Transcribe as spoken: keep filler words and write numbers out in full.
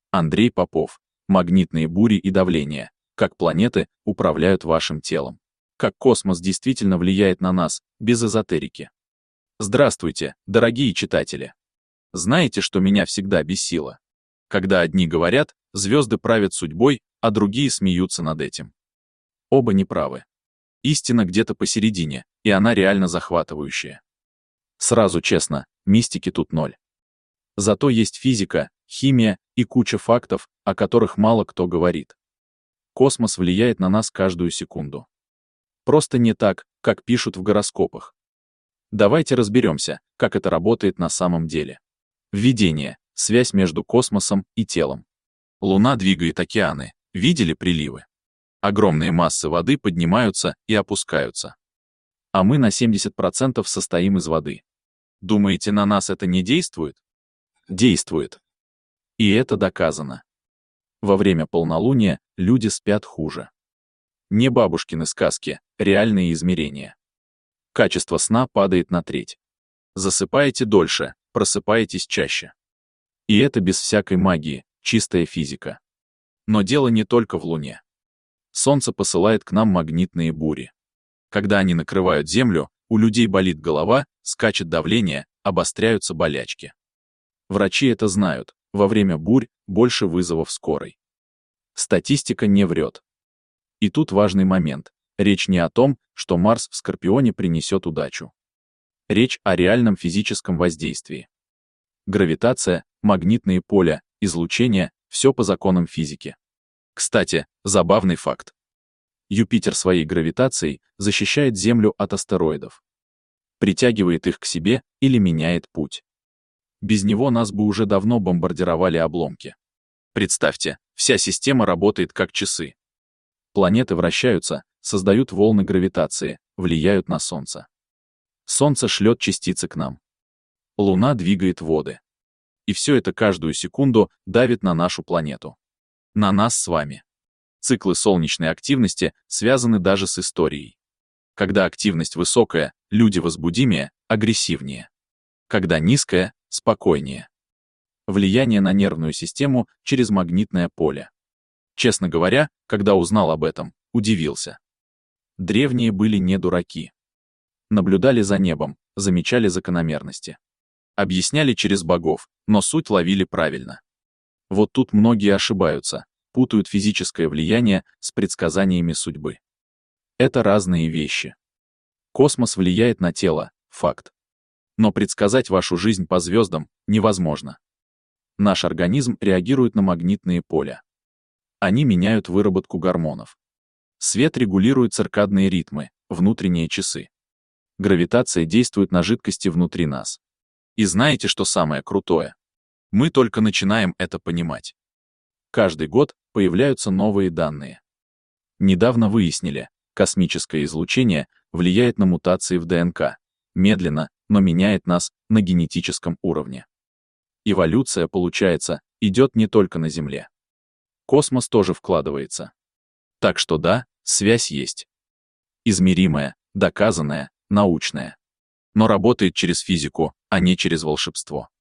Андрей Попов. Магнитные бури и давление. Как планеты управляют вашим телом. Как космос действительно влияет на нас, без эзотерики. Здравствуйте, дорогие читатели. Знаете, что меня всегда бесило? Когда одни говорят, звезды правят судьбой, а другие смеются над этим. Оба неправы. Истина где-то посередине, и она реально захватывающая. Сразу честно, мистики тут ноль. Зато есть физика, химия и куча фактов, о которых мало кто говорит. Космос влияет на нас каждую секунду. Просто не так, как пишут в гороскопах. Давайте разберемся, как это работает на самом деле. Введение. Связь между космосом и телом. Луна двигает океаны. Видели приливы? Огромные массы воды поднимаются и опускаются. А мы на семьдесят процентов состоим из воды. Думаете, на нас это не действует? Действует. И это доказано. Во время полнолуния люди спят хуже. Не бабушкины сказки, реальные измерения. Качество сна падает на треть. Засыпаете дольше, просыпаетесь чаще. И это без всякой магии, чистая физика. Но дело не только в Луне. Солнце посылает к нам магнитные бури. Когда они накрывают Землю, у людей болит голова, скачет давление, обостряются болячки. Врачи это знают, во время бурь больше вызовов скорой. Статистика не врет. И тут важный момент. Речь не о том, что Марс в Скорпионе принесет удачу. Речь о реальном физическом воздействии. Гравитация, магнитные поля, излучение — все по законам физики. Кстати, забавный факт. Юпитер своей гравитацией защищает Землю от астероидов. Притягивает их к себе или меняет путь. Без него нас бы уже давно бомбардировали обломки. Представьте, вся система работает как часы. Планеты вращаются, создают волны гравитации, влияют на Солнце. Солнце шлет частицы к нам. Луна двигает воды. И все это каждую секунду давит на нашу планету. На нас с вами. Циклы солнечной активности связаны даже с историей. Когда активность высокая, люди возбудимее, агрессивнее. Когда низкая, спокойнее. Влияние на нервную систему через магнитное поле. Честно говоря, когда узнал об этом, удивился. Древние были не дураки. Наблюдали за небом, замечали закономерности. Объясняли через богов, но суть ловили правильно. Вот тут многие ошибаются, путают физическое влияние с предсказаниями судьбы. Это разные вещи. Космос влияет на тело, факт. Но предсказать вашу жизнь по звездам невозможно. Наш организм реагирует на магнитные поля. Они меняют выработку гормонов. Свет регулирует циркадные ритмы, внутренние часы. Гравитация действует на жидкости внутри нас. И знаете, что самое крутое? Мы только начинаем это понимать. Каждый год появляются новые данные. Недавно выяснили, космическое излучение влияет на мутации в ДНК, медленно, но меняет нас на генетическом уровне. Эволюция, получается, идет не только на Земле. Космос тоже вкладывается. Так что да, связь есть. Измеримая, доказанная, научная. Но работает через физику, а не через волшебство.